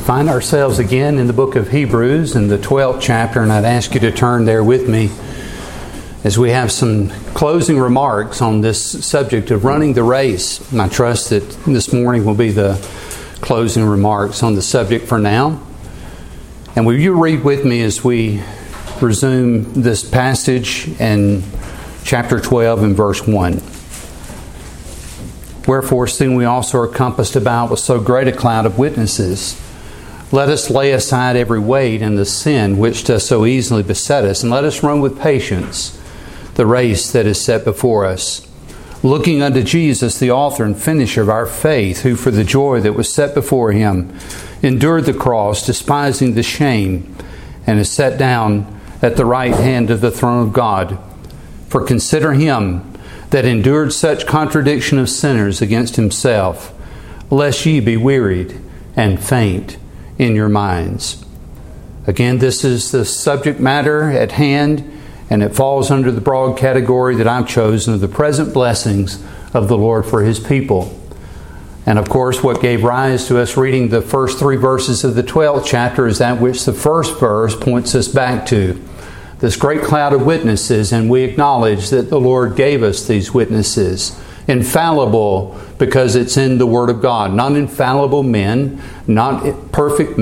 find ourselves again in the book of Hebrews in the 12th chapter, and I'd ask you to turn there with me as we have some closing remarks on this subject of running the race. And I trust that this morning will be the closing remarks on the subject for now. And will you read with me as we resume this passage in chapter 12 and verse 1. Wherefore, seeing we also are compassed about with so great a cloud of witnesses, let us lay aside every weight and the sin which does so easily beset us, and let us run with patience the race that is set before us, looking unto Jesus, the author and finisher of our faith, who for the joy that was set before Him endured the cross, despising the shame, and is set down at the right hand of the throne of God. For consider Him that endured such contradiction of sinners against Himself, lest ye be wearied and faint in your minds. Again, this is the subject matter at hand, and it falls under the broad category that I've chosen of the present blessings of the Lord for His people. And of course, what gave rise to us reading the first 3 verses of the 12th chapter is that which the first verse points us back to. This great cloud of witnesses, and we acknowledge that the Lord gave us these witnesses. Infallible because it's in the Word of God. Not infallible men, not perfect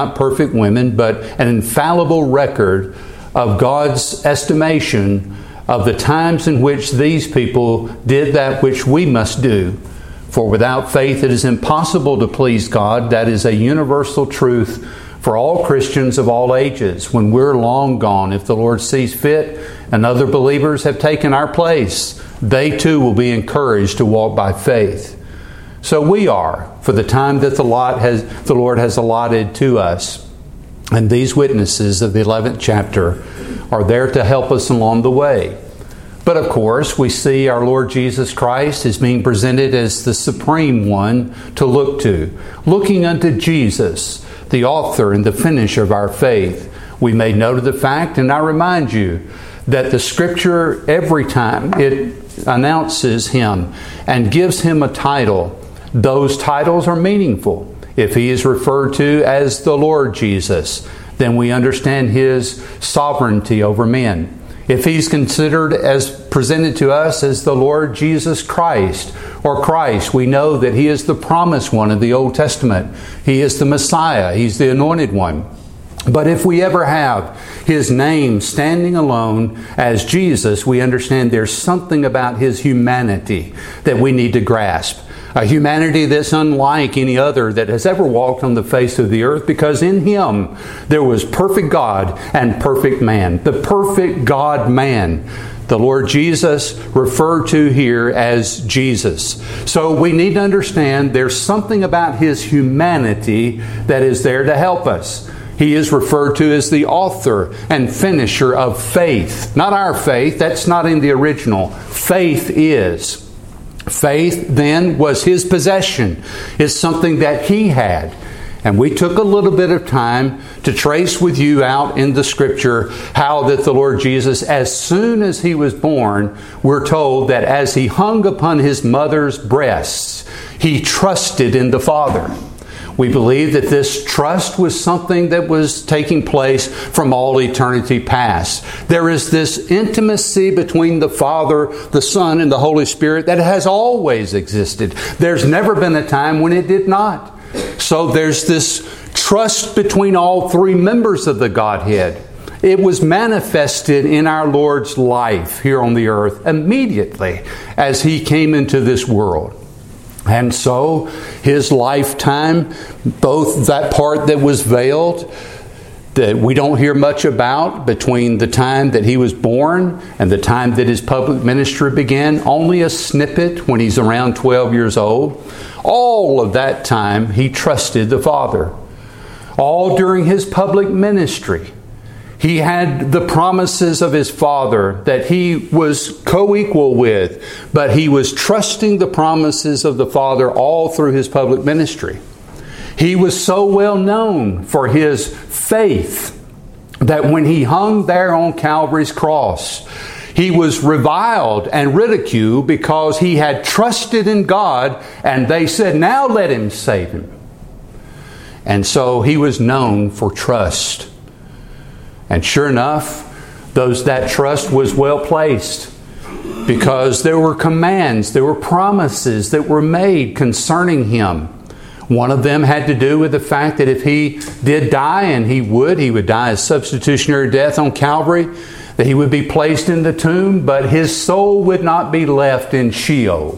women, but an infallible record of God's estimation of the times in which these people did that which we must do. For without faith it is impossible to please God. That is a universal truth for all Christians of all ages. When we're long gone, if the Lord sees fit and other believers have taken our place, they too will be encouraged to walk by faith. So we are, for the time that the Lord has allotted to us. And these witnesses of the 11th chapter are there to help us along the way. But of course, we see our Lord Jesus Christ as being presented as the supreme one to look to. Looking unto Jesus, the author and the finisher of our faith. We made note of the fact, and I remind you, that the Scripture, every time it announces Him and gives Him a title, those titles are meaningful. If He is referred to as the Lord Jesus, then we understand His sovereignty over men. If He's considered as presented to us as the Lord Jesus Christ or Christ, we know that He is the promised one of the Old Testament. He is the Messiah. He's the anointed one. But if we ever have His name standing alone as Jesus, we understand there's something about His humanity that we need to grasp. A humanity that's unlike any other that has ever walked on the face of the earth, because in Him there was perfect God and perfect man. The perfect God-man, the Lord Jesus, referred to here as Jesus. So we need to understand there's something about His humanity that is there to help us. He is referred to as the author and finisher of faith. Not our faith, that's not in the original. Faith is. Faith then was His possession. It's something that He had. And we took a little bit of time to trace with you out in the Scripture how that the Lord Jesus, as soon as He was born, we're told that as He hung upon His mother's breasts, He trusted in the Father. We believe that this trust was something that was taking place from all eternity past. There is this intimacy between the Father, the Son, and the Holy Spirit that has always existed. There's never been a time when it did not. So there's this trust between all 3 members of the Godhead. It was manifested in our Lord's life here on the earth immediately as He came into this world. And so His lifetime, both that part that was veiled, that we don't hear much about, between the time that He was born and the time that His public ministry began, only a snippet when He's around 12 years old. All of that time He trusted the Father. All during His public ministry, He had the promises of His Father that He was co-equal with, but He was trusting the promises of the Father all through His public ministry. He was so well known for His faith that when He hung there on Calvary's cross, He was reviled and ridiculed because He had trusted in God, and they said, "Now let Him save Him." And so he was known for trust. And sure enough, that trust was well placed, because there were commands, there were promises that were made concerning him. One of them had to do with the fact that if he did die, and he would die a substitutionary death on Calvary, that he would be placed in the tomb, but his soul would not be left in Sheol.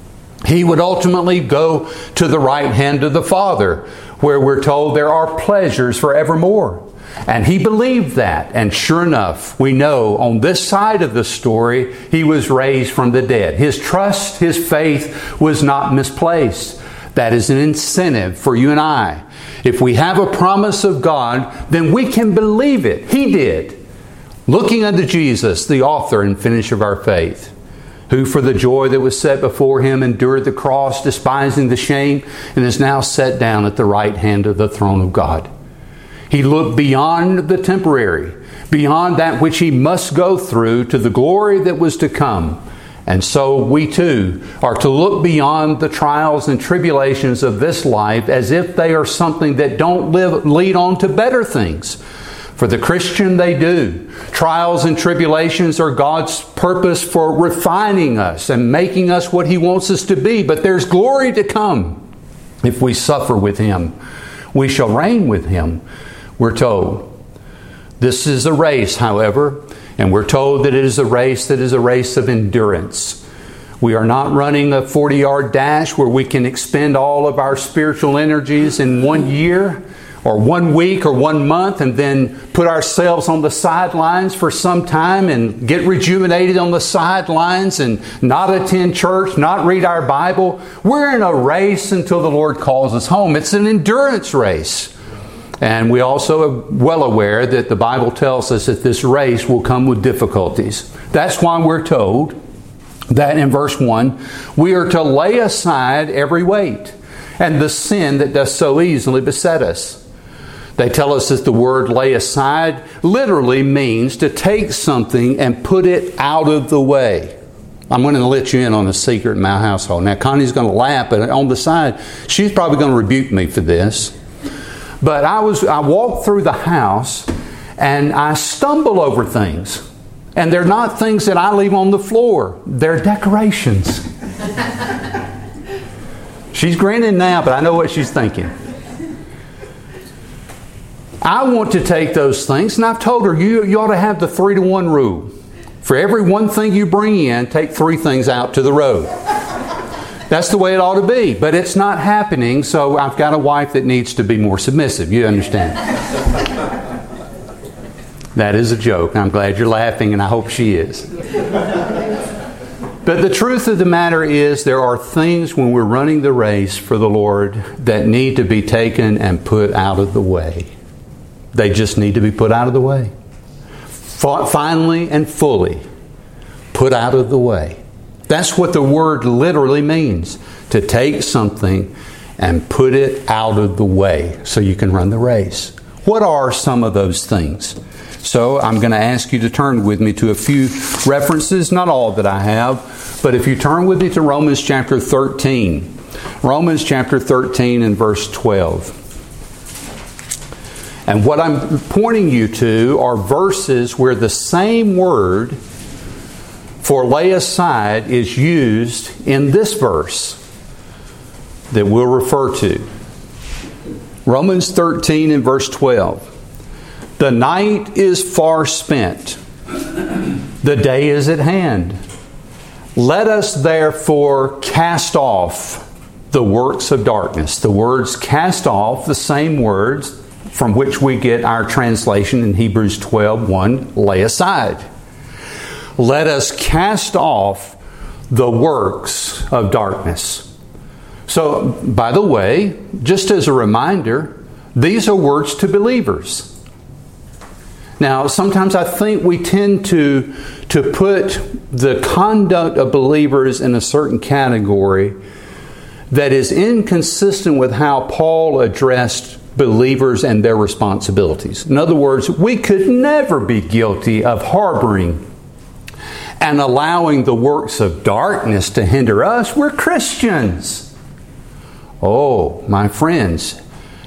He would ultimately go to the right hand of the Father, where we're told there are pleasures forevermore. And he believed that. And sure enough, we know on this side of the story, he was raised from the dead. His trust, his faith was not misplaced. That is an incentive for you and I. If we have a promise of God, then we can believe it. He did. Looking unto Jesus, the author and finisher of our faith, who for the joy that was set before him endured the cross, despising the shame, and is now set down at the right hand of the throne of God. He looked beyond the temporary, beyond that which he must go through, to the glory that was to come. And so we too are to look beyond the trials and tribulations of this life as if they are something that don't lead on to better things. For the Christian, they do. Trials and tribulations are God's purpose for refining us and making us what He wants us to be. But there's glory to come if we suffer with Him. We shall reign with Him, we're told. This is a race, however, and we're told that it is a race that is a race of endurance. We are not running a 40-yard dash where we can expend all of our spiritual energies in 1 year or 1 week or 1 month and then put ourselves on the sidelines for some time and get rejuvenated on the sidelines and not attend church, not read our Bible. We're in a race until the Lord calls us home. It's an endurance race. And we also are well aware that the Bible tells us that this race will come with difficulties. That's why we're told that in verse 1, we are to lay aside every weight and the sin that does so easily beset us. They tell us that the word lay aside literally means to take something and put it out of the way. I'm going to let you in on a secret in my household. Now, Connie's going to laugh, but on the side, she's probably going to rebuke me for this. But I walked through the house and I stumble over things. And they're not things that I leave on the floor. They're decorations. She's grinning now, but I know what she's thinking. I want to take those things, and I've told her, you ought to have the 3-to-1 rule. For every one thing you bring in, take 3 things out to the road. That's the way it ought to be. But it's not happening, so I've got a wife that needs to be more submissive. You understand? That is a joke. I'm glad you're laughing, and I hope she is. But the truth of the matter is, there are things when we're running the race for the Lord that need to be taken and put out of the way. They just need to be put out of the way. Finally and fully put out of the way. That's what the word literally means. To take something and put it out of the way so you can run the race. What are some of those things? So I'm going to ask you to turn with me to a few references, not all that I have, but if you turn with me to Romans chapter 13. Romans chapter 13 and verse 12. And what I'm pointing you to are verses where the same word for lay aside is used in this verse that we'll refer to. Romans 13 and verse 12. The night is far spent. The day is at hand. Let us therefore cast off the works of darkness. The words cast off, the same words from which we get our translation in Hebrews 12:1, lay aside. Let us cast off the works of darkness. So, by the way, just as a reminder, these are words to believers. Now, sometimes I think we tend to put the conduct of believers in a certain category that is inconsistent with how Paul addressed believers and their responsibilities. In other words, we could never be guilty of harboring and allowing the works of darkness to hinder us. We're Christians. Oh, my friends,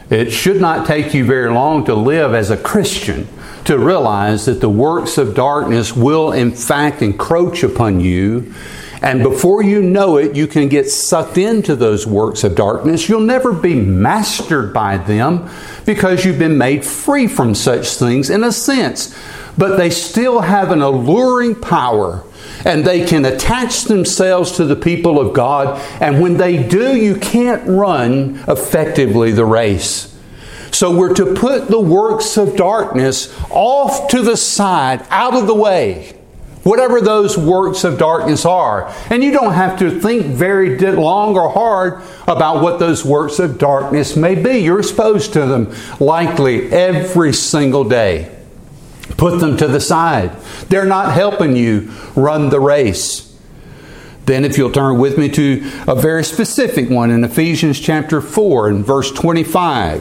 It should not take you very long to live as a Christian to realize that the works of darkness will in fact encroach upon you. And before you know it, you can get sucked into those works of darkness. You'll never be mastered by them because you've been made free from such things in a sense. But they still have an alluring power, and they can attach themselves to the people of God. And when they do, you can't run effectively the race. So we're to put the works of darkness off to the side, out of the way. Whatever those works of darkness are. And you don't have to think very long or hard about what those works of darkness may be. You're exposed to them likely every single day. Put them to the side. They're not helping you run the race. Then if you'll turn with me to a very specific one in Ephesians chapter 4 and verse 25.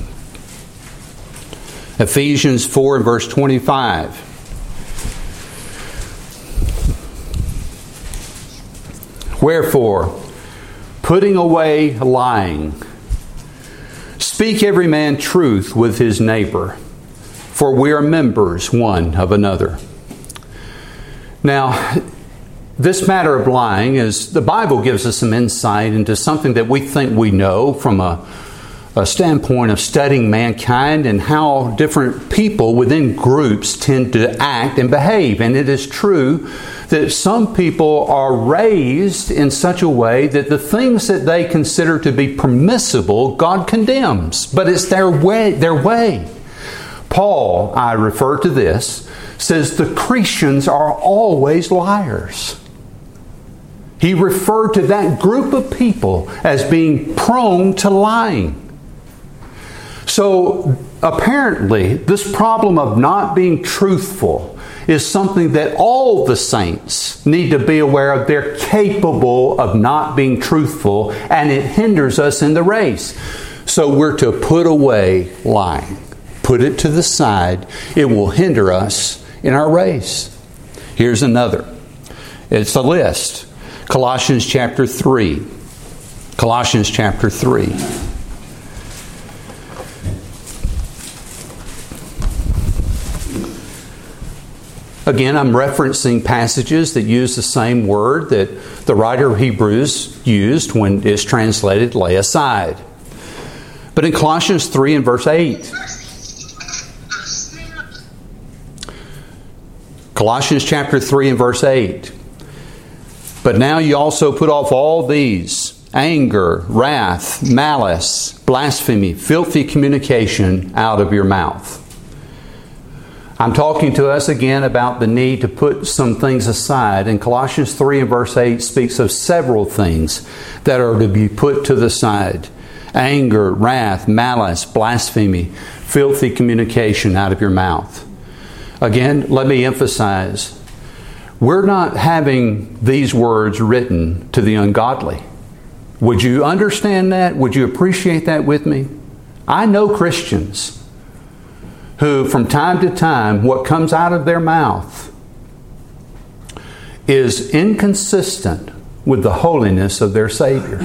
Ephesians 4 and verse 25. Wherefore, putting away lying, speak every man truth with his neighbor, for we are members one of another. Now, this matter of lying is, the Bible gives us some insight into something that we think we know from a standpoint of studying mankind and how different people within groups tend to act and behave. And it is true that some people are raised in such a way that the things that they consider to be permissible, God condemns. But it's their way. Paul, I refer to this, says the Christians are always liars. He referred to that group of people as being prone to lying. So apparently, this problem of not being truthful is something that all the saints need to be aware of. They're capable of not being truthful, and it hinders us in the race. So we're to put away lying. Put it to the side. It will hinder us in our race. Here's another. It's a list. Colossians chapter 3. Colossians chapter 3. Again, I'm referencing passages that use the same word that the writer of Hebrews used when it's translated lay aside. But in Colossians 3 and verse 8, Colossians chapter 3 and verse 8, but now you also put off all these: anger, wrath, malice, blasphemy, filthy communication out of your mouth. I'm talking to us again about the need to put some things aside. And Colossians 3 and verse 8 speaks of several things that are to be put to the side. Anger, wrath, malice, blasphemy, filthy communication out of your mouth. Again, let me emphasize, we're not having these words written to the ungodly. Would you understand that? Would you appreciate that with me? I know Christians who from time to time, what comes out of their mouth is inconsistent with the holiness of their Savior.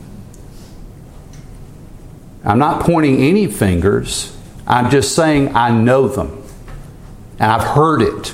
I'm not pointing any fingers. I'm just saying I know them. And I've heard it.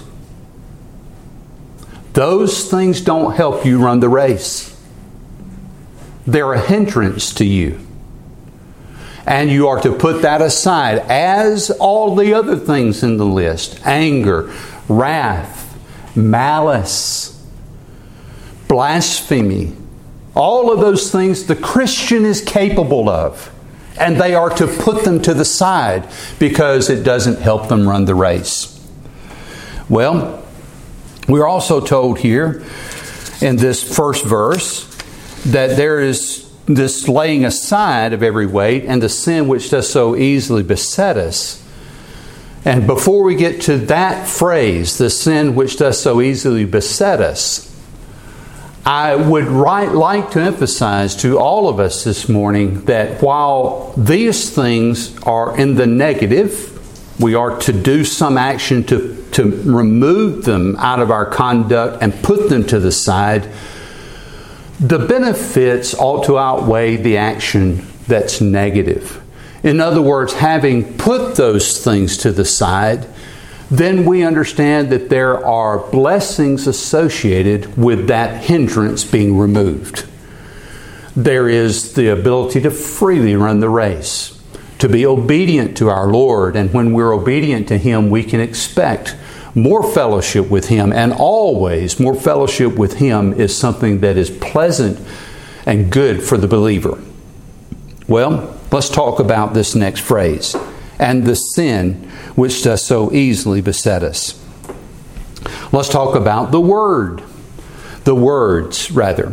Those things don't help you run the race. They're a hindrance to you. And you are to put that aside, as all the other things in the list: anger, wrath, malice, blasphemy. All of those things the Christian is capable of. And they are to put them to the side because it doesn't help them run the race. Well, we're also told here in this first verse that there is this laying aside of every weight and the sin which does so easily beset us. And before we get to that phrase, the sin which does so easily beset us, I would like to emphasize to all of us this morning that while these things are in the negative, we are to do some action to remove them out of our conduct and put them to the side. The benefits ought to outweigh the action that's negative. In other words, having put those things to the side, then we understand that there are blessings associated with that hindrance being removed. There is the ability to freely run the race, to be obedient to our Lord, and when we're obedient to Him, we can expect more fellowship with Him, and always more fellowship with Him is something that is pleasant and good for the believer. Well, let's talk about this next phrase, and the sin which does so easily beset us. Let's talk about the words. The words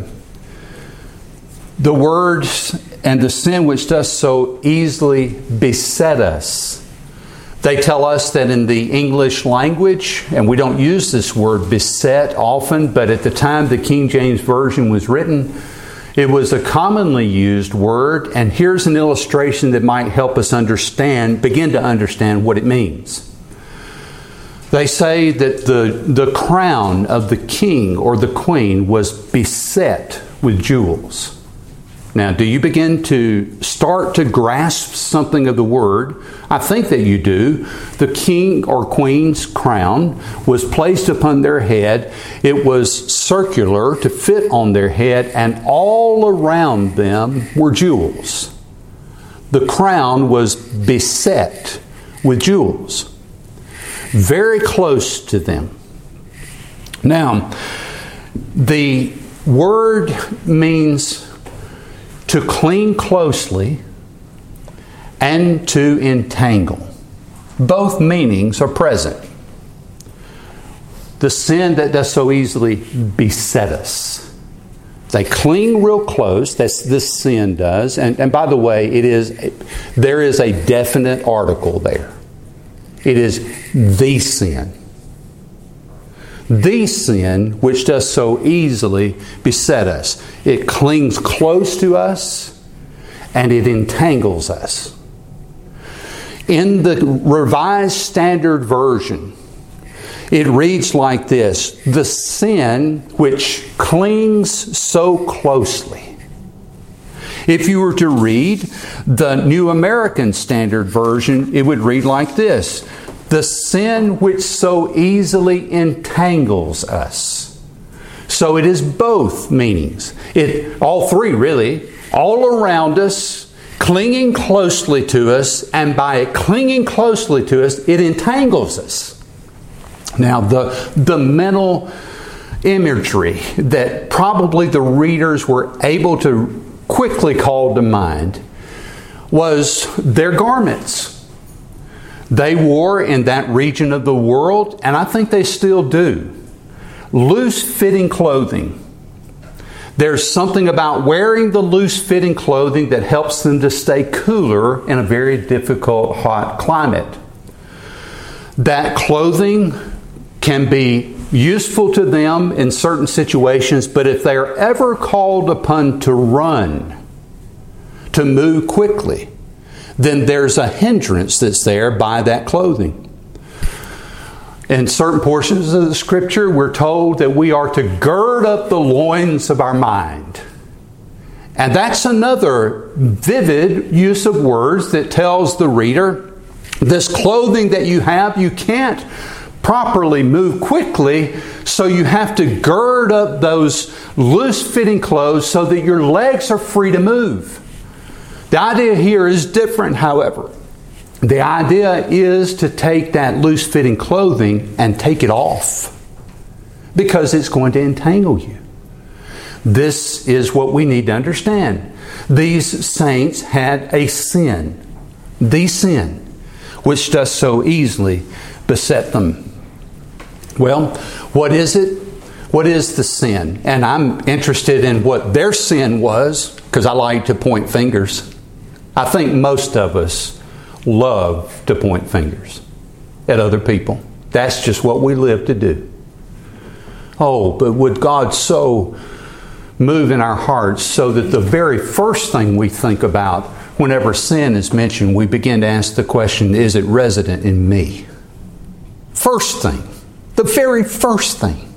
and the sin which does so easily beset us. They tell us that in the English language, and we don't use this word beset often, but at the time the King James Version was written, it was a commonly used word, and here's an illustration that might help us begin to understand what it means. They say that the crown of the king or the queen was beset with jewels. Now, do you begin to start to grasp something of the word? I think that you do. The king or queen's crown was placed upon their head. It was circular to fit on their head, and all around them were jewels. The crown was beset with jewels, very close to them. Now, the word means to cling closely and to entangle. Both meanings are present. The sin that does so easily beset us. They cling real close. This sin does. And by the way, there is a definite article there. It is the sin. The sin which does so easily beset us. It clings close to us and it entangles us. In the Revised Standard Version, it reads like this: the sin which clings so closely. If you were to read the New American Standard Version, it would read like this: the sin which so easily entangles us. So it is both meanings. All three really, all around us, clinging closely to us, and by it clinging closely to us, it entangles us. Now, the mental imagery that probably the readers were able to quickly call to mind was their garments. They wore in that region of the world, and I think they still do, loose-fitting clothing. There's something about wearing the loose-fitting clothing that helps them to stay cooler in a very difficult, hot climate. That clothing can be useful to them in certain situations, but if they are ever called upon to run, to move quickly, then there's a hindrance that's there by that clothing. In certain portions of the Scripture, we're told that we are to gird up the loins of our mind. And that's another vivid use of words that tells the reader, this clothing that you have, you can't properly move quickly, so you have to gird up those loose-fitting clothes so that your legs are free to move. The idea here is different, however. The idea is to take that loose-fitting clothing and take it off, because it's going to entangle you. This is what we need to understand. These saints had a sin, the sin, which does so easily beset them. Well, what is it? What is the sin? And I'm interested in what their sin was, because I like to point fingers. I think most of us love to point fingers at other people. That's just what we live to do. Oh, but would God so move in our hearts so that the very first thing we think about whenever sin is mentioned, we begin to ask the question, is it resident in me? First thing. The very first thing.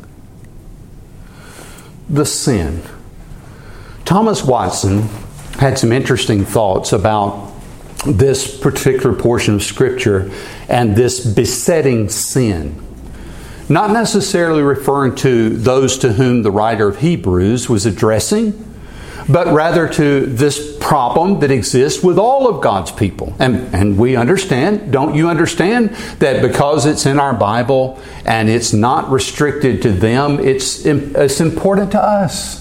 The sin. Thomas Watson had some interesting thoughts about this particular portion of Scripture and this besetting sin. Not necessarily referring to those to whom the writer of Hebrews was addressing, but rather to this problem that exists with all of God's people. And we understand, don't you understand, that because it's in our Bible and it's not restricted to them, it's important to us.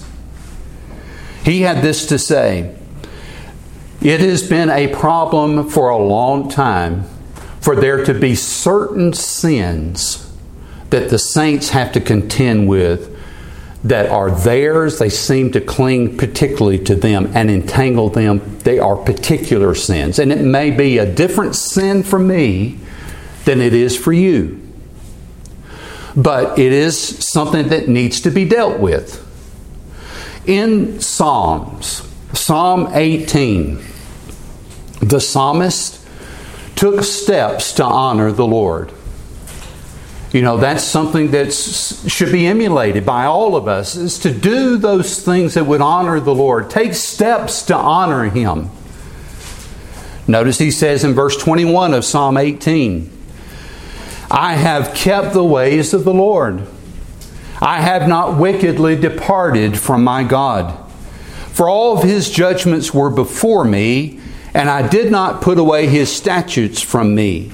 He had this to say: it has been a problem for a long time for there to be certain sins that the saints have to contend with that are theirs. They seem to cling particularly to them and entangle them. They are particular sins. And it may be a different sin for me than it is for you. But it is something that needs to be dealt with. In Psalms, Psalm 18, the psalmist took steps to honor the Lord. You know, that's something that should be emulated by all of us, is to do those things that would honor the Lord. Take steps to honor Him. Notice he says in verse 21 of Psalm 18, I have kept the ways of the Lord. I have not wickedly departed from my God. For all of His judgments were before me, and I did not put away His statutes from me.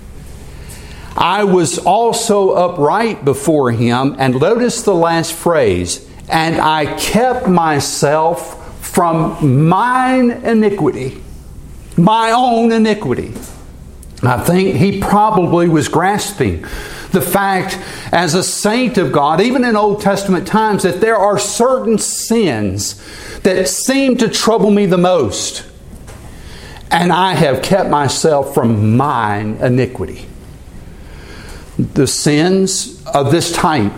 I was also upright before Him, and notice the last phrase, and I kept myself from mine iniquity, my own iniquity. I think he probably was grasping the fact as a saint of God, even in Old Testament times, that there are certain sins that seem to trouble me the most. And I have kept myself from mine iniquity. The sins of this type,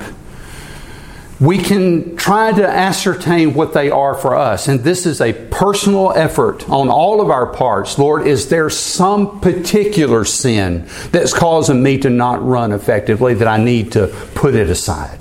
we can try to ascertain what they are for us. And this is a personal effort on all of our parts. Lord, is there some particular sin that's causing me to not run effectively that I need to put it aside?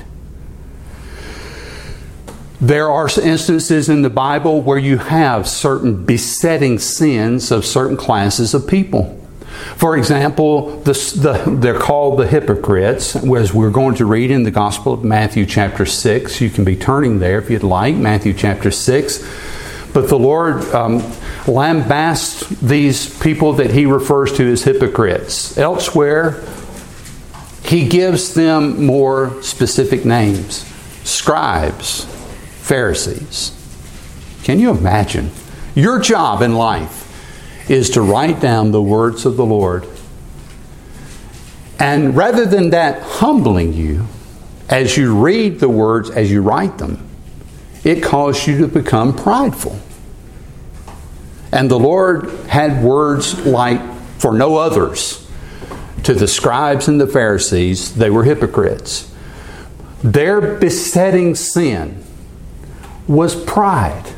There are instances in the Bible where you have certain besetting sins of certain classes of people. For example, they're called the hypocrites, as we're going to read in the Gospel of Matthew chapter 6. You can be turning there if you'd like, Matthew chapter 6. But the Lord lambasts these people that He refers to as hypocrites. Elsewhere, He gives them more specific names: scribes, Pharisees. Can you imagine? Your job in life is to write down the words of the Lord. And rather than that humbling you, as you read the words, as you write them, it caused you to become prideful. And the Lord had words like, for no others, to the scribes and the Pharisees. They were hypocrites. Their besetting sin was pride.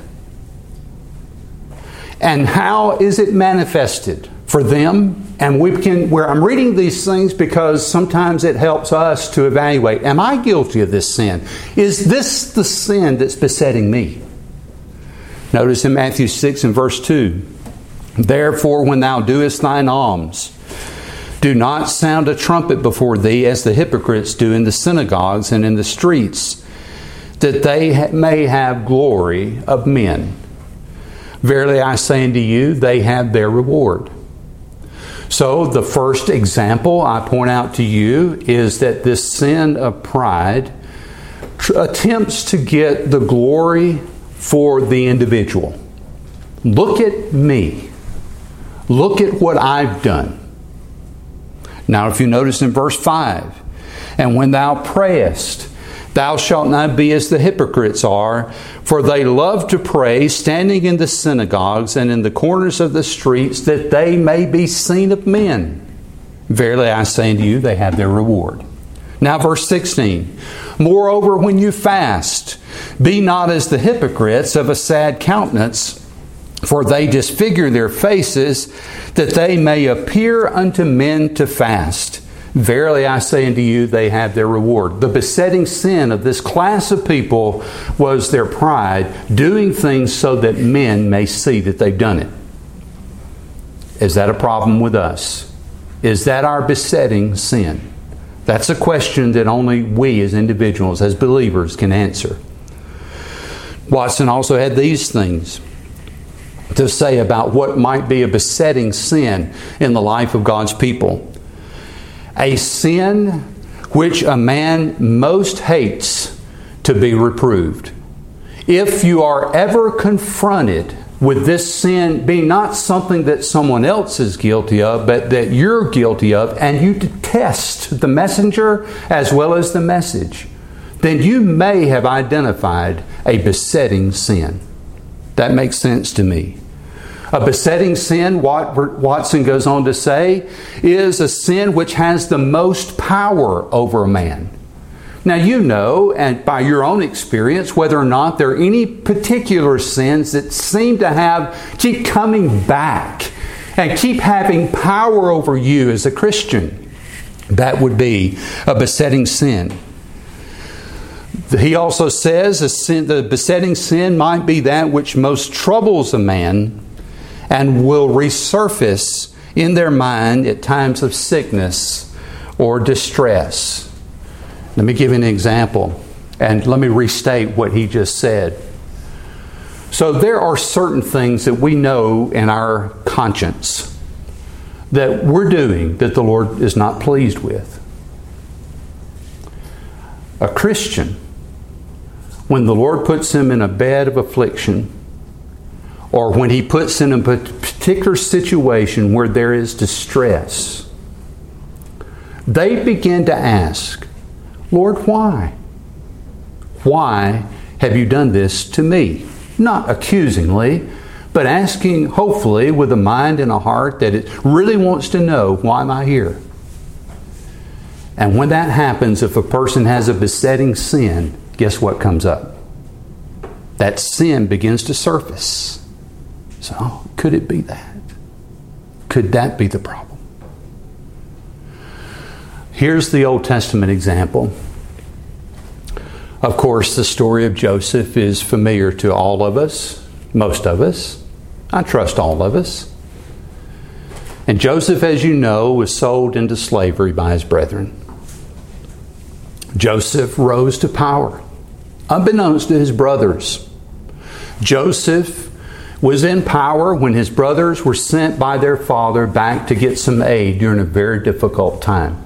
And how is it manifested for them? And where I'm reading these things because sometimes it helps us to evaluate, am I guilty of this sin? Is this the sin that's besetting me? Notice in Matthew 6 and verse 2, Therefore when thou doest thine alms, do not sound a trumpet before thee as the hypocrites do in the synagogues and in the streets, that they may have glory of men. Verily I say unto you, they have their reward. So the first example I point out to you is that this sin of pride attempts to get the glory for the individual. Look at me. Look at what I've done. Now if you notice in verse 5, And when thou prayest, thou shalt not be as the hypocrites are, for they love to pray, standing in the synagogues and in the corners of the streets, that they may be seen of men. Verily I say unto you, they have their reward. Now verse 16. Moreover, when you fast, be not as the hypocrites of a sad countenance, for they disfigure their faces, that they may appear unto men to fast. Verily I say unto you, they have their reward. The besetting sin of this class of people was their pride, doing things so that men may see that they've done it. Is that a problem with us? Is that our besetting sin? That's a question that only we as individuals, as believers, can answer. Watson also had these things to say about what might be a besetting sin in the life of God's people. A sin which a man most hates to be reproved. If you are ever confronted with this sin being not something that someone else is guilty of, but that you're guilty of, and you detest the messenger as well as the message, then you may have identified a besetting sin. That makes sense to me. A besetting sin, Watson goes on to say, is a sin which has the most power over a man. Now you know, and by your own experience, whether or not there are any particular sins that seem to keep coming back and keep having power over you as a Christian. That would be a besetting sin. He also says the besetting sin might be that which most troubles a man and will resurface in their mind at times of sickness or distress. Let me give you an example, and let me restate what he just said. So there are certain things that we know in our conscience that we're doing that the Lord is not pleased with. A Christian, when the Lord puts him in a bed of affliction, or when He puts in a particular situation where there is distress, they begin to ask, Lord, why? Why have you done this to me? Not accusingly, but asking, hopefully, with a mind and a heart that it really wants to know, why am I here? And when that happens, if a person has a besetting sin, guess what comes up? That sin begins to surface. So, could it be that? Could that be the problem? Here's the Old Testament example. Of course, the story of Joseph is familiar to all of us, most of us. I trust all of us. And Joseph, as you know, was sold into slavery by his brethren. Joseph rose to power, unbeknownst to his brothers. Joseph was in power when his brothers were sent by their father back to get some aid during a very difficult time.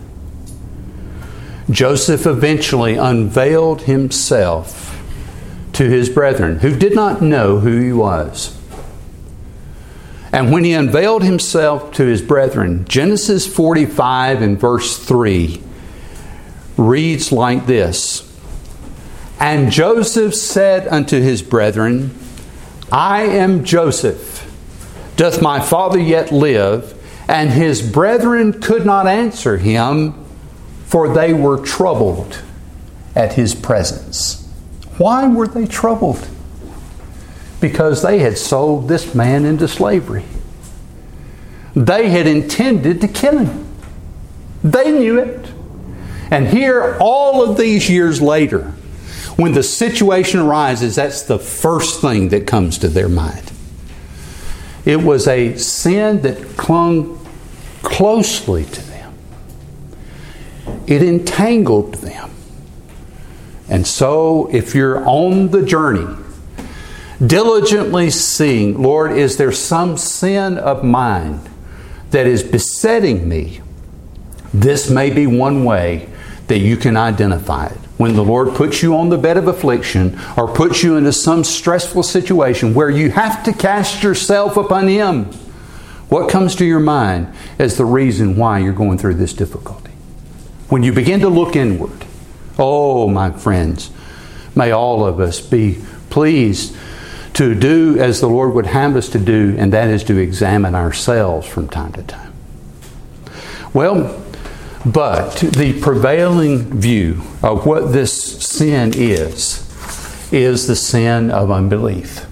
Joseph eventually unveiled himself to his brethren, who did not know who he was. And when he unveiled himself to his brethren, Genesis 45 and verse 3 reads like this: And Joseph said unto his brethren, I am Joseph. Doth my father yet live? And his brethren could not answer him, for they were troubled at his presence. Why were they troubled? Because they had sold this man into slavery. They had intended to kill him. They knew it. And here, all of these years later, when the situation arises, that's the first thing that comes to their mind. It was a sin that clung closely to them. It entangled them. And so, if you're on the journey, diligently seeing, Lord, is there some sin of mine that is besetting me? This may be one way that you can identify it. When the Lord puts you on the bed of affliction or puts you into some stressful situation where you have to cast yourself upon Him, what comes to your mind as the reason why you're going through this difficulty? When you begin to look inward, oh, my friends, may all of us be pleased to do as the Lord would have us to do, and that is to examine ourselves from time to time. Well, but the prevailing view of what this sin is the sin of unbelief.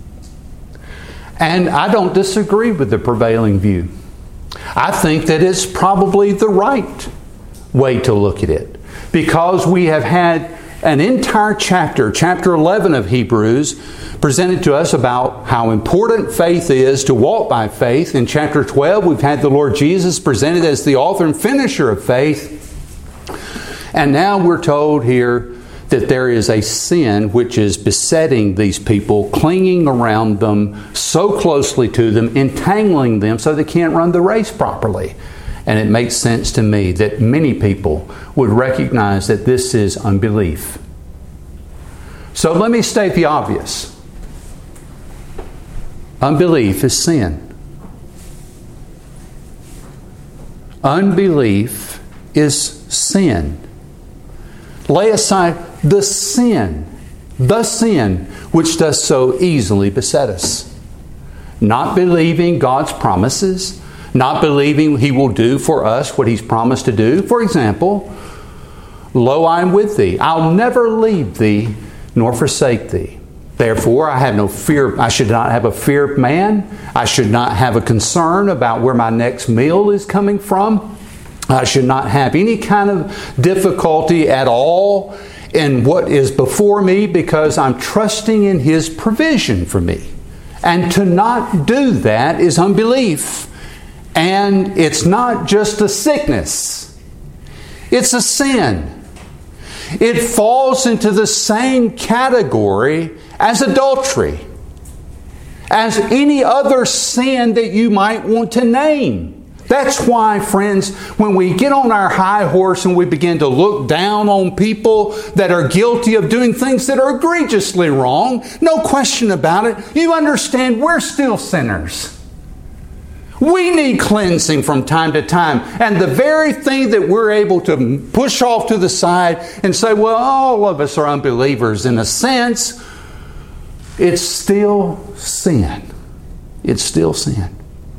And I don't disagree with the prevailing view. I think that it's probably the right way to look at it, because we have had an entire chapter, chapter 11 of Hebrews, presented to us about how important faith is to walk by faith. In chapter 12, we've had the Lord Jesus presented as the author and finisher of faith. And now we're told here that there is a sin which is besetting these people, clinging around them, so closely to them, entangling them so they can't run the race properly. And it makes sense to me that many people would recognize that this is unbelief. So let me state the obvious. Unbelief is sin. Unbelief is sin. Lay aside the sin which does so easily beset us. Not believing God's promises, not believing He will do for us what He's promised to do. For example, lo, I am with thee. I'll never leave thee nor forsake thee. Therefore, I have no fear. I should not have a fear of man. I should not have a concern about where my next meal is coming from. I should not have any kind of difficulty at all in what is before me because I'm trusting in His provision for me. And to not do that is unbelief. And it's not just a sickness. It's a sin. It falls into the same category as adultery, as any other sin that you might want to name. That's why, friends, when we get on our high horse and we begin to look down on people that are guilty of doing things that are egregiously wrong, no question about it, you understand we're still sinners. We need cleansing from time to time. And the very thing that we're able to push off to the side and say, well, all of us are unbelievers in a sense, it's still sin. It's still sin.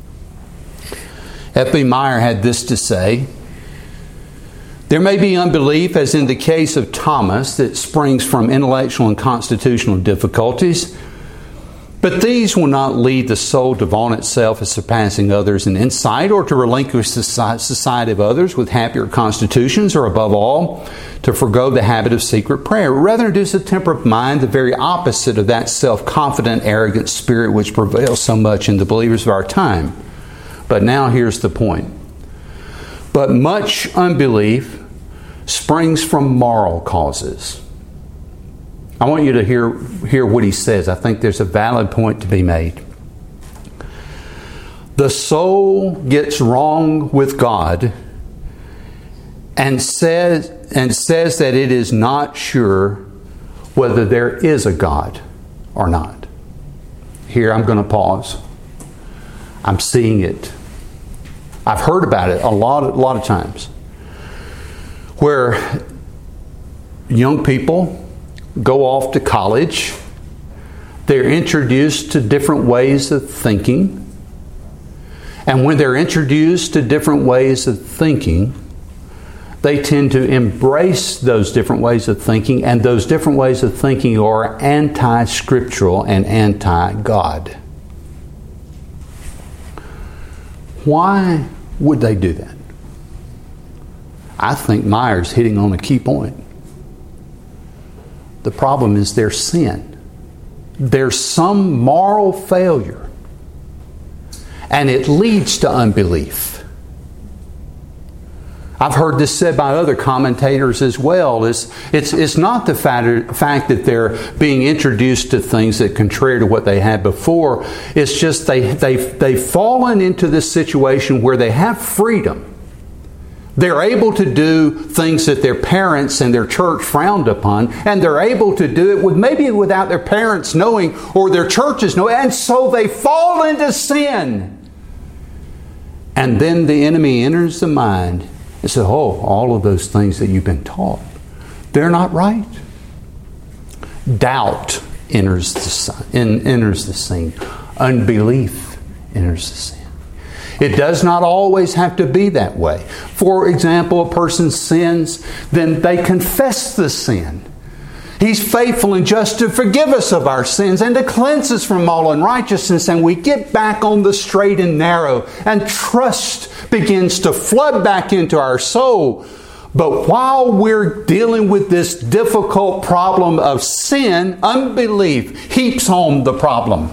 F.B. Meyer had this to say: there may be unbelief, as in the case of Thomas, that springs from intellectual and constitutional difficulties, but these will not lead the soul to vaunt itself as surpassing others in insight, or to relinquish the society of others with happier constitutions, or above all, to forego the habit of secret prayer. Rather, induce a temper of mind the very opposite of that self-confident, arrogant spirit which prevails so much in the believers of our time. But now here's the point. But much unbelief springs from moral causes. I want you to hear what he says. I think there's a valid point to be made. The soul gets wrong with God and says that it is not sure whether there is a God or not. Here I'm going to pause. I'm seeing it. I've heard about it a lot of times, where young people go off to college. They're introduced to different ways of thinking. And when they're introduced to different ways of thinking, they tend to embrace those different ways of thinking, and those different ways of thinking are anti-scriptural and anti-God. Why would they do that? I think Meyer's hitting on a key point. The problem is their sin. There's some moral failure, and it leads to unbelief. I've heard this said by other commentators as well. It's not the fact that they're being introduced to things that are contrary to what they had before. It's just they've fallen into this situation where they have freedom. They're able to do things that their parents and their church frowned upon, and they're able to do it maybe without their parents knowing or their churches knowing, and so they fall into sin. And then the enemy enters the mind and says, oh, all of those things that you've been taught, they're not right. Doubt enters the scene. Unbelief enters the scene. It does not always have to be that way. For example, a person sins, then they confess the sin. He's faithful and just to forgive us of our sins and to cleanse us from all unrighteousness, and we get back on the straight and narrow, and trust begins to flood back into our soul. But while we're dealing with this difficult problem of sin, unbelief heaps on the problem.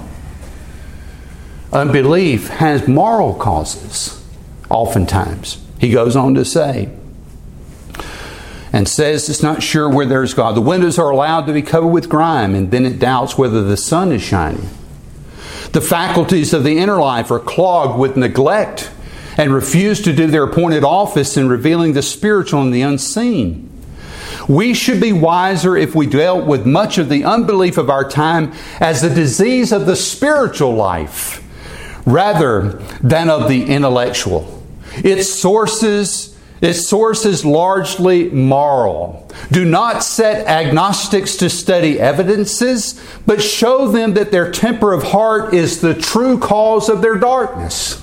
Unbelief has moral causes, oftentimes. He goes on to say, and says it's not sure where there's God. The windows are allowed to be covered with grime, and then it doubts whether the sun is shining. The faculties of the inner life are clogged with neglect and refuse to do their appointed office in revealing the spiritual and the unseen. We should be wiser if we dealt with much of the unbelief of our time as a disease of the spiritual life rather than of the intellectual. Its source is largely moral. Do not set agnostics to study evidences, but show them that their temper of heart is the true cause of their darkness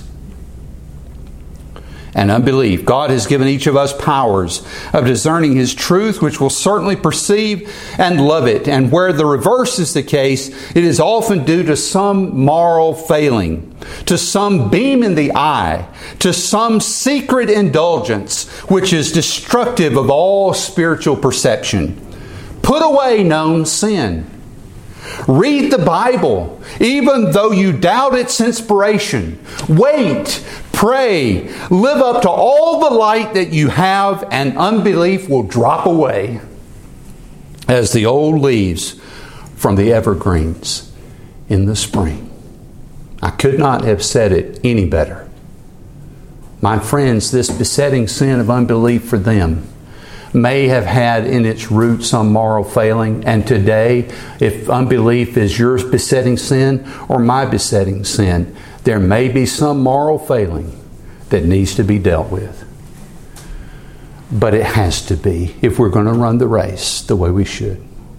and unbelief. God has given each of us powers of discerning His truth, which will certainly perceive and love it. And where the reverse is the case, it is often due to some moral failing, to some beam in the eye, to some secret indulgence, which is destructive of all spiritual perception. Put away known sin. Read the Bible, even though you doubt its inspiration. Wait, pray, live up to all the light that you have, and unbelief will drop away as the old leaves from the evergreens in the spring. I could not have said it any better. My friends, this besetting sin of unbelief for them may have had in its root some moral failing. And today, if unbelief is your besetting sin or my besetting sin, there may be some moral failing that needs to be dealt with. But it has to be if we're going to run the race the way we should.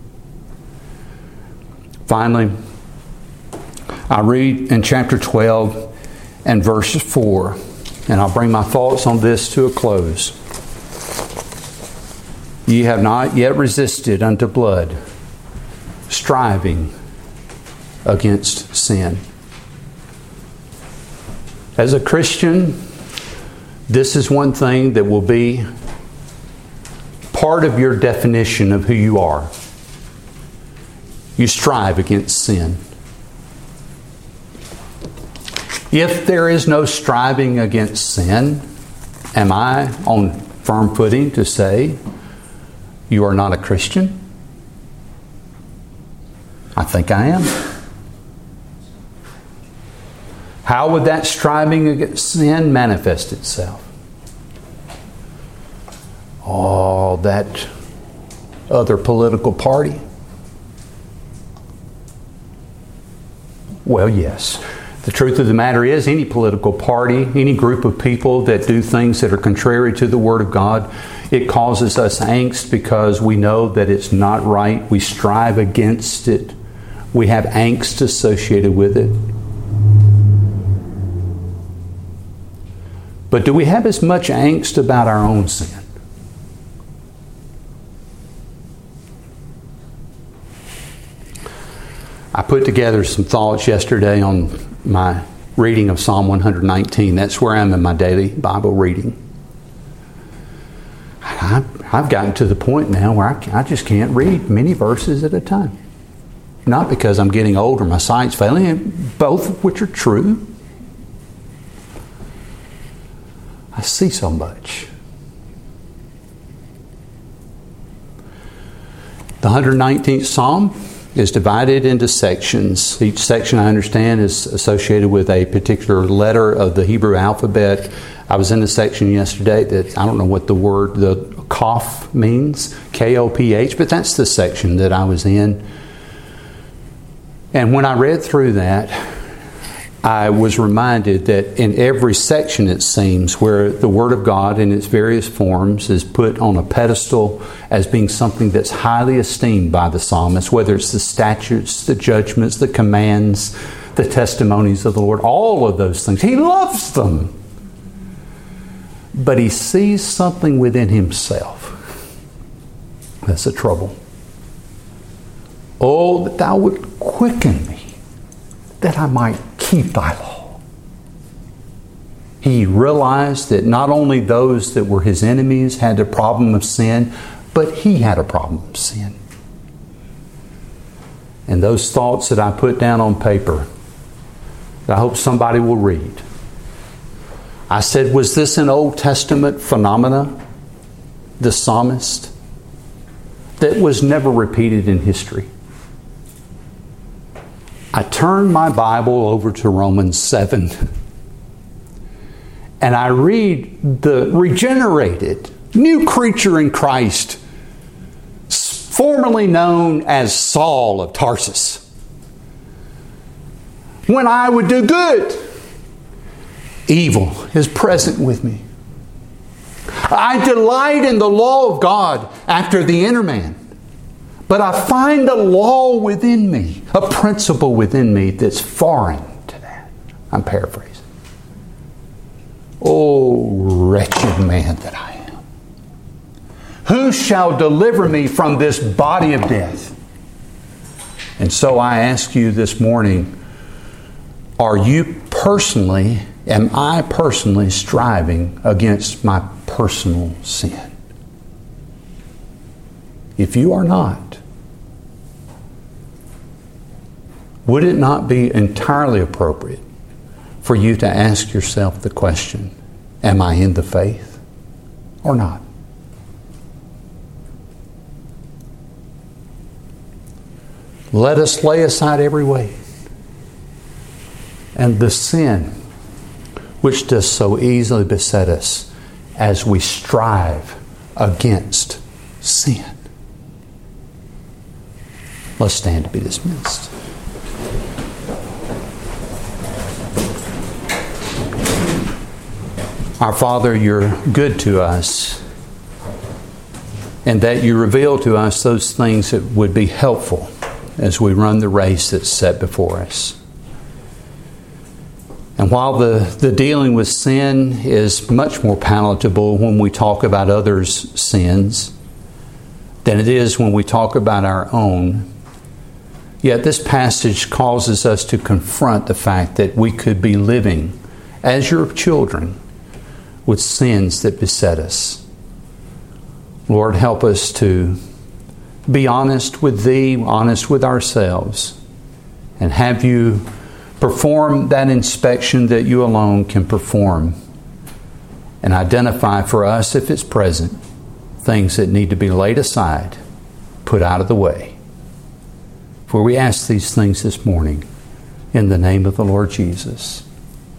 Finally, I read in chapter 12 and verse 4, and I'll bring my thoughts on this to a close. Ye have not yet resisted unto blood, striving against sin. As a Christian, this is one thing that will be part of your definition of who you are. You strive against sin. If there is no striving against sin, am I on firm footing to say you are not a Christian? I think I am. How would that striving against sin manifest itself? Oh, that other political party? Well, yes. The truth of the matter is, any political party, any group of people that do things that are contrary to the Word of God, it causes us angst because we know that it's not right. We strive against it. We have angst associated with it. But do we have as much angst about our own sin? I put together some thoughts yesterday on my reading of Psalm 119. That's where I'm in my daily Bible reading. I've gotten to the point now where I just can't read many verses at a time. Not because I'm getting older, my sight's failing, both of which are true. I see so much. The 119th Psalm is divided into sections. Each section, I understand, is associated with a particular letter of the Hebrew alphabet. I was in a section yesterday that I don't know what the word, the Koph means, K-O-P-H, but that's the section that I was in. And when I read through that, I was reminded that in every section, it seems, where the Word of God in its various forms is put on a pedestal as being something that's highly esteemed by the psalmist, whether it's the statutes, the judgments, the commands, the testimonies of the Lord, all of those things. He loves them. But he sees something within himself. That's the trouble. Oh, that thou would quicken me, that I might keep thy law. He realized that not only those that were his enemies had a problem of sin, but he had a problem of sin. And those thoughts that I put down on paper, that I hope somebody will read. I said, was this an Old Testament phenomena, the psalmist, that was never repeated in history? I turned my Bible over to Romans 7, and I read the regenerated, new creature in Christ, formerly known as Saul of Tarsus. When I would do good, evil is present with me. I delight in the law of God after the inner man. But I find a law within me, a principle within me that's foreign to that. I'm paraphrasing. Oh, wretched man that I am. Who shall deliver me from this body of death? And so I ask you this morning, am I personally striving against my personal sin? If you are not, would it not be entirely appropriate for you to ask yourself the question, am I in the faith or not? Let us lay aside every weight and the sin which does so easily beset us as we strive against sin. Let's stand to be dismissed. Our Father, you're good to us, and that you reveal to us those things that would be helpful as we run the race that's set before us. And while the dealing with sin is much more palatable when we talk about others' sins than it is when we talk about our own, yet this passage causes us to confront the fact that we could be living as your children with sins that beset us. Lord, help us to be honest with Thee, honest with ourselves, and have You perform that inspection that You alone can perform, and identify for us, if it's present, things that need to be laid aside, put out of the way. For we ask these things this morning in the name of the Lord Jesus.